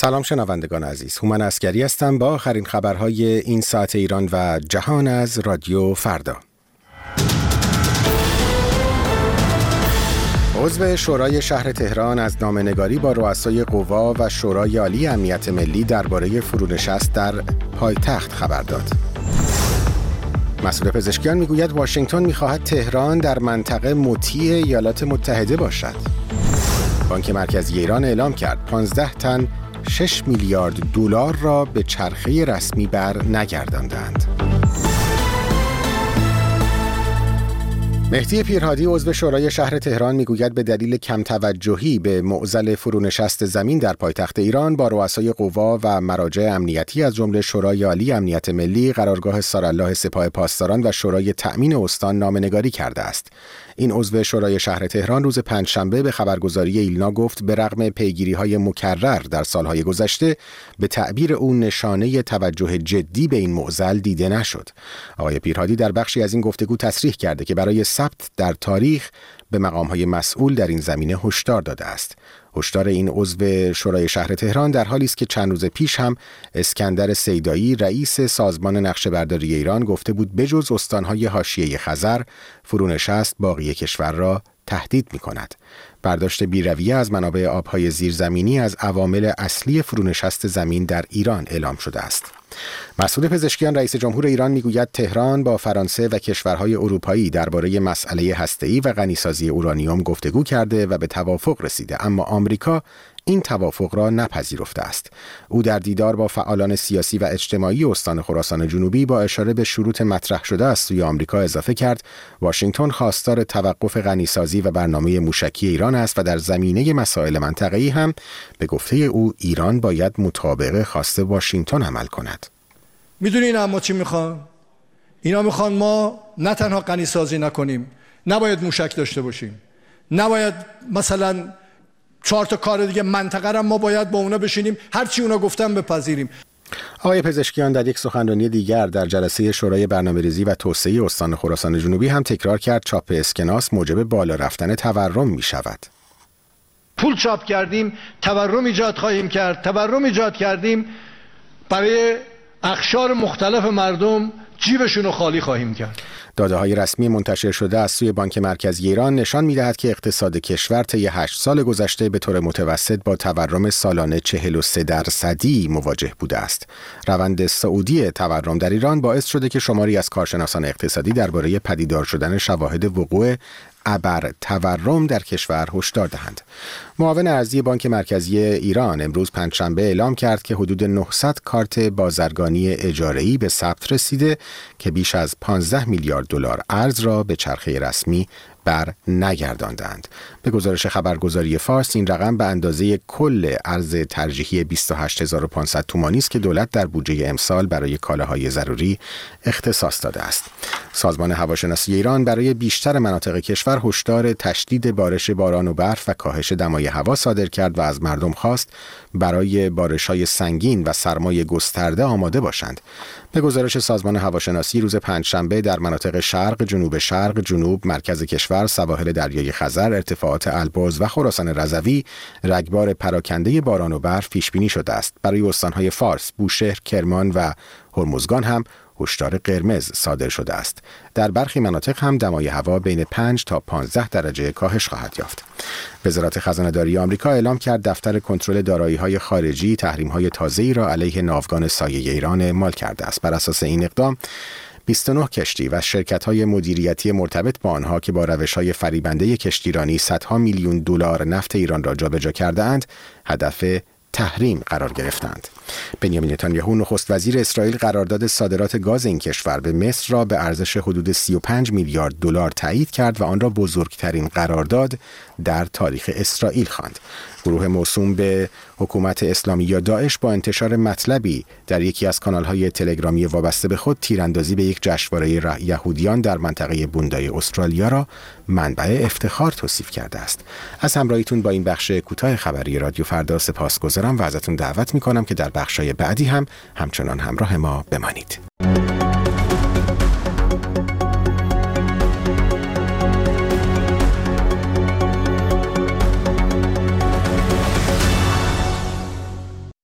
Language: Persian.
سلام شنوندگان عزیز، هومن عسکری هستم با آخرین خبرهای این ساعت ایران و جهان از رادیو فردا. عضو شورای شهر تهران از نامه‌نگاری با رؤسای قوا و شورای عالی امنیت ملی درباره فرونشست در پایتخت خبر داد. مسئول پزشکیان میگوید واشنگتن میخواهد تهران در منطقه مطیع ایالات متحده باشد. بانک مرکزی ایران اعلام کرد 15 تن 6 میلیارد دلار را به چرخه رسمی بر نگرداندند. مهدی پیرهادی عضو شورای شهر تهران میگوید به دلیل کم توجهی به معضل فرونشست زمین در پایتخت ایران با رؤسای قوا و مراجع امنیتی از جمله شورای عالی امنیت ملی، قرارگاه سارالله سپاه پاسداران و شورای تأمین استان نامه‌نگاری کرده است. این عضو شورای شهر تهران روز پنجشنبه به خبرگزاری ایلنا گفت به رغم پیگیری‌های مکرر در سالهای گذشته به تعبیر او نشانه توجه جدی به این معضل دیده نشد. آقای پیرهادی در بخشی از این گفتگو تصریح کرده که برای ثبت در تاریخ به مقام‌های مسئول در این زمینه هشدار داده است. هشدار این عضو شورای شهر تهران در حالی است که چند روز پیش هم اسکندر سیدایی رئیس سازمان نقشه‌برداری ایران گفته بود بجز استان‌های حاشیه خزر، فرونشست باقی کشور را تهدید می‌کند. برداشت بی‌رویه از منابع آب‌های زیرزمینی از عوامل اصلی فرونشست زمین در ایران اعلام شده است. مسئول پزشکیان رئیس جمهور ایران میگوید تهران با فرانسه و کشورهای اروپایی درباره مسئله هسته‌ای و غنیسازی اورانیوم گفتگو کرده و به توافق رسیده، اما آمریکا این توافق را نپذیرفته است. او در دیدار با فعالان سیاسی و اجتماعی استان خراسان جنوبی با اشاره به شروط مطرح شده از سوی آمریکا اضافه کرد واشنگتن خواستار توقف غنیسازی و برنامه موشکی ایران است و در زمینه مسائل منطقه‌ای هم به گفته او ایران باید مطابق خواست واشنگتن عمل کند. میدونین اما چی میخوان؟ اینا میخوان ما نه تنها غنیسازی نکنیم، نباید موشک داشته باشیم، نباید مثلا 4 تا کار دیگه منطقه را ما باید با اونا بشینیم هر چی اونا گفتن بپذیریم. آقای پزشکیان در یک سخنرانی دیگر در جلسه شورای برنامه‌ریزی و توسعه استان خراسان جنوبی هم تکرار کرد چاپ اسکناس موجب بالا رفتن تورم می شود. پول چاپ کردیم، تورم ایجاد خواهیم کرد، تورم ایجاد کردیم، برای اقشار مختلف مردم جیبشون رو خالی خواهیم کرد. داده‌های رسمی منتشر شده از سوی بانک مرکزی ایران نشان می‌دهد که اقتصاد کشور طی 8 سال گذشته به طور متوسط با تورم سالانه 43% مواجه بوده است. روند صعودی تورم در ایران باعث شده که شماری از کارشناسان اقتصادی درباره پدیدار شدن شواهد وقوع ابر تورم در کشور هشدار دهند. معاون ارزی بانک مرکزی ایران امروز پنجشنبه اعلام کرد که حدود 900 کارت بازرگانی اجاره‌ای به ثبت رسیده که بیش از 15 میلیارد دلار ارز را به چرخه رسمی بر نگرداندند. به گزارش خبرگزاری فارس این رقم به اندازه کل ارز ترجیحی 28500 تومانی است که دولت در بودجه امسال برای کالاهای ضروری اختصاص داده است. سازمان هواشناسی ایران برای بیشتر مناطق کشور هشدار تشدید بارش باران و برف و کاهش دمای هوا صادر کرد و از مردم خواست برای بارش‌های سنگین و سرمای گسترده آماده باشند. به گزارش سازمان هواشناسی روز پنجشنبه در مناطق شرق، جنوب شرق، جنوب، مرکز کشور، سواحل دریای خزر، ارتفاعات البرز و خراسان رضوی رگبار پراکنده باران و برف پیش بینی شده است. برای استان‌های فارس، بوشهر، کرمان و هرمزگان هم هشدار قرمز صادر شده است. در برخی مناطق هم دمای هوا بین 5 تا 15 درجه کاهش خواهد یافت. وزارت خزانه‌داری آمریکا اعلام کرد دفتر کنترل دارایی‌های خارجی تحریم‌های تازه‌ای را علیه ناوگان سایه ایران اعمال کرده است. بر اساس این اقدام 29 کشتی و شرکت‌های مدیریتی مرتبط با آنها که با روش‌های فریبنده کشتیرانی صدها میلیون دلار نفت ایران را جابجا کرده‌اند، هدف تحریم قرار گرفتند. بنیامین نتانیاهو نخست وزیر اسرائیل قرارداد صادرات گاز این کشور به مصر را به ارزش حدود 35 میلیارد دلار تایید کرد و آن را بزرگترین قرارداد در تاریخ اسرائیل خواند. گروه موسوم به حکومت اسلامی یا داعش با انتشار مطلبی در یکی از کانال‌های تلگرامی وابسته به خود تیراندازی به یک جشنواره یهودیان در منطقه بوندای استرالیا را منبع افتخار توصیف کرده است. از همراهیتون با این بخش کوتاه خبری رادیو فردا سپاسگزارم و ازتون دعوت می‌کنم که در بخش‌های بعدی هم همچنان همراه ما بمانید.